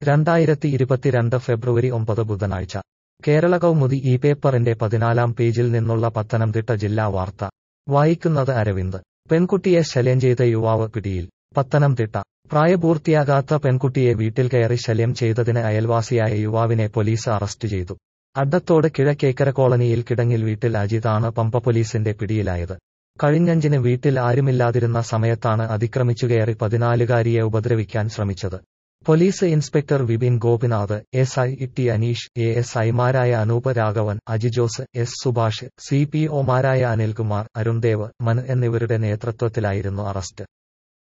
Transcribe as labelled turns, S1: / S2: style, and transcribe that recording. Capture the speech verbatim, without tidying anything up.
S1: രണ്ടായിരത്തി ഇരുപത്തിരണ്ട് ഫെബ്രുവരി ഒമ്പത് ബുധനാഴ്ച കേരള കൗമുദി ഈ പേപ്പറിന്റെ പതിനാലാം പേജിൽ നിന്നുള്ള പത്തനംതിട്ട ജില്ലാ വാർത്ത വായിക്കുന്നത് അരവിന്ദ്. പെൺകുട്ടിയെ ശല്യം ചെയ്ത യുവാവ് പിടിയിൽ. പത്തനംതിട്ട പ്രായപൂർത്തിയാകാത്ത പെൺകുട്ടിയെ വീട്ടിൽ കയറി ശല്യം ചെയ്തതിന് അയൽവാസിയായ യുവാവിനെ പോലീസ് അറസ്റ്റ് ചെയ്തു. അഡ്ഡത്തോട് കിഴക്കേക്കര കോളനിയിൽ കിടങ്ങിൽ വീട്ടിൽ അജിതാണ് പമ്പ പോലീസിന്റെ പിടിയിലായത്. കഴിഞ്ഞഞ്ചിന് വീട്ടിൽ ആരുമില്ലാതിരുന്ന സമയത്താണ് അതിക്രമിച്ചുകയറി പതിനാലുകാരിയെ ഉപദ്രവിക്കാൻ ശ്രമിച്ചത്. Police inspector Vipin Gopinath, S I T Aneesh, A S ഐമാരായ Anoop Raghavan, അജിജോസ്, S Subhash, C P ഒമാരായ Anilkumar, Arundev, Manu എന്നിവരുടെ നേതൃത്വത്തിലായിരുന്നു അറസ്റ്റ്.